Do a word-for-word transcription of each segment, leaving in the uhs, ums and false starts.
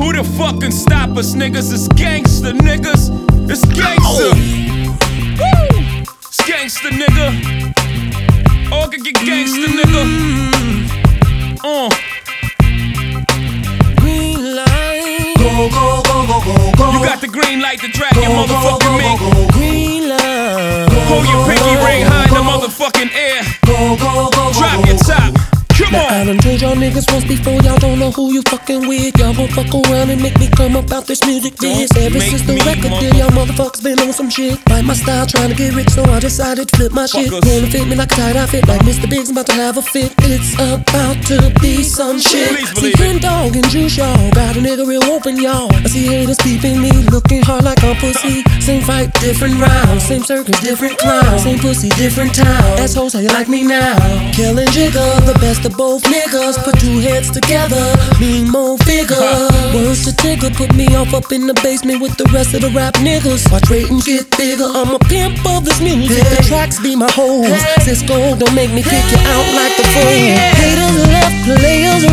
Who the fuck can stop us, niggas? It's gangsta, niggas. It's gangsta. Woo! It's gangsta, nigga. All can get gangsta, nigga. Uh. Green light. Go, go, go, go, go, go. You got the green light to drag your motherfucking mink. Green light. Hold your pinky ring high in the motherfucking air. Go, go, go, Drop your top. Come Now, I on. done told y'all niggas once before, y'all don't know who you fucking with. Y'all won't fuck around and make me come up out this music biz. Ever make since the me, record deal, y'all motherfuckers been on some shit. Like my style, trying to get rich, so I decided to flip my shit. Fuckers. Wanna fit me like a tight outfit, like Mister Biggs about to have a fit. It's about to be some shit. Please See, believe it. Ken Dog and Juice, y'all got a nigga real open, y'all. I see haters peeping me, looking hard like I'm pussy. Same fight, different rounds, same circus, different clowns. Same pussy, different town. Assholes, how you like me now? Killing Jigga, the best of both niggas. Put two heads together, mean more figure. Words to Tigger, put me off up in the basement with the rest of the rap niggas. Watch ratings get bigger, I'm a pimp of this music. The tracks be my hoes. Cisco, don't make me kick you out like the fool. Haters left, players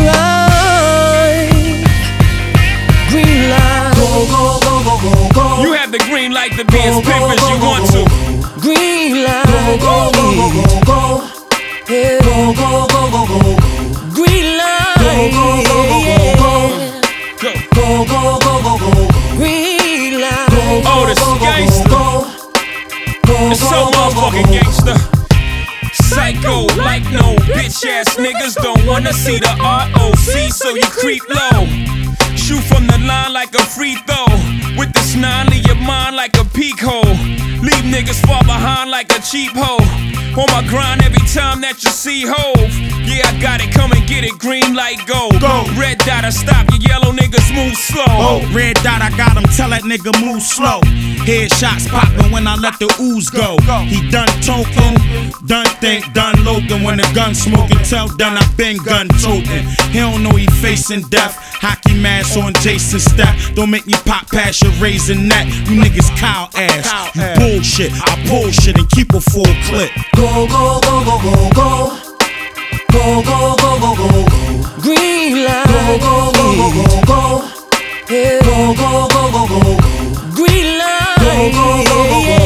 right. Green light. go, go, go, go, go, go. You have the green light to be as pimp as you want to. Green light. Go, go, go, go, go, go. Yeah. Go, go, go, go, go. Green light. Go, go, go, go, go, go. Go. Go, go, go, go, go. Green light. Oh, this gangsta. It's so motherfucking gangsta. Psycho, like no bitch ass niggas don't wanna see the R O C, so you creep low. Shoot from the line like a free throw. With this nine, leave your mind like a peak hole. Leave niggas fall behind like a cheap hoe. On my grind every time that you see Hove. Yeah, I got it, come and get it, green light go. Go. Red dot, I stop, you yellow niggas move slow. Oh, red dot, I got him, tell that nigga move slow. Headshots poppin' when I let the ooze go. He done token, done think, done Logan. When the gun smoking, tell done I been gun toting. He don't know he facing death. Hockey mask on Jason Step. Don't make me pop past your raising net. You niggas cow ass. You bullshit, I bullshit and keep a full clip. Go, go, go, go, go, go. Go, go, go, go, go, go. Green light. Go, go, go, go, go, go. Yeah. Go, go, go, go, go, go. Green light. Go, go, go, go, go,